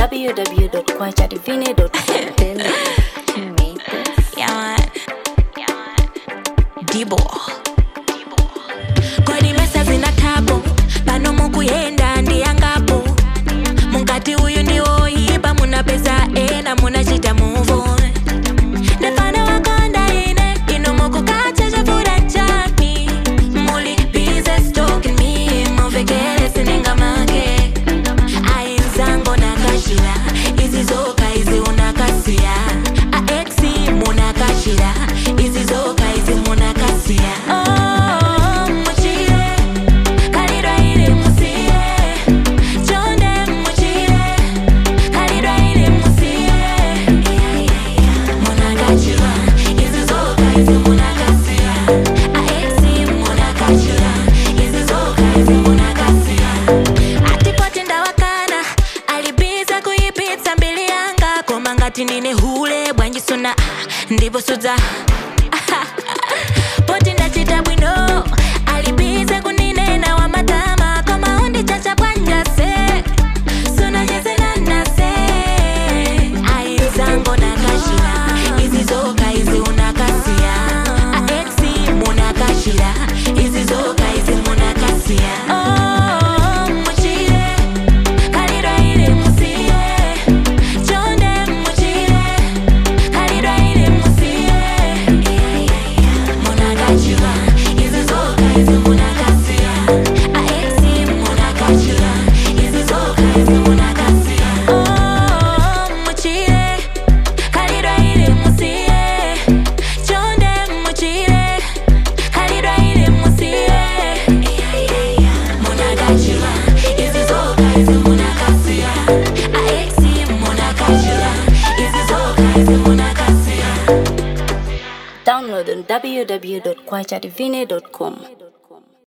www.quietvine.com. Yeah, man. Dibo. Kodi mesa zina tabo. Pano mukuyenda ndi angapo. Mungati uyu ndi oyipa muna pesa ena muna chita move on. Nefana wakonda ine ino mukukacha chafura chaki. Muli busy stalking me muvekele sininga make. Ainzango nakashira izizoka izi unakasia. Aexi munakashira izizoka izi munakasia. Oh muchire kalira ile musiye. Chonde muchire kalira ile musiye. Munakashira izizoka izi munakasia. Aexi munakashira izizoka izi munakasia. Atipoti ndawakana alibiza kuyipitsa mbili yanga koma ngati ndine hule bwanjisuna ndipo sudza poti ndachita bwino alibiza kuninena wa matama koma undichacha bwanjase suna jezena nase aizango nakashira izizoka izi unakasia aexi munakashira izizoka izi munakasia. Oh muchire kalira ile musiye. Chonde muchire kalira ile musiye. Munakashira izizoka izi munakasia. Aexi munakashira izizoka izi munakasia. Oh muchire kalira ile musiye. Chonde muchire kalira ile musiye. Munakashira izizoka izi munakasia. Aexi munakashira izizoka izi munakasia. Download on www.quietvine.com.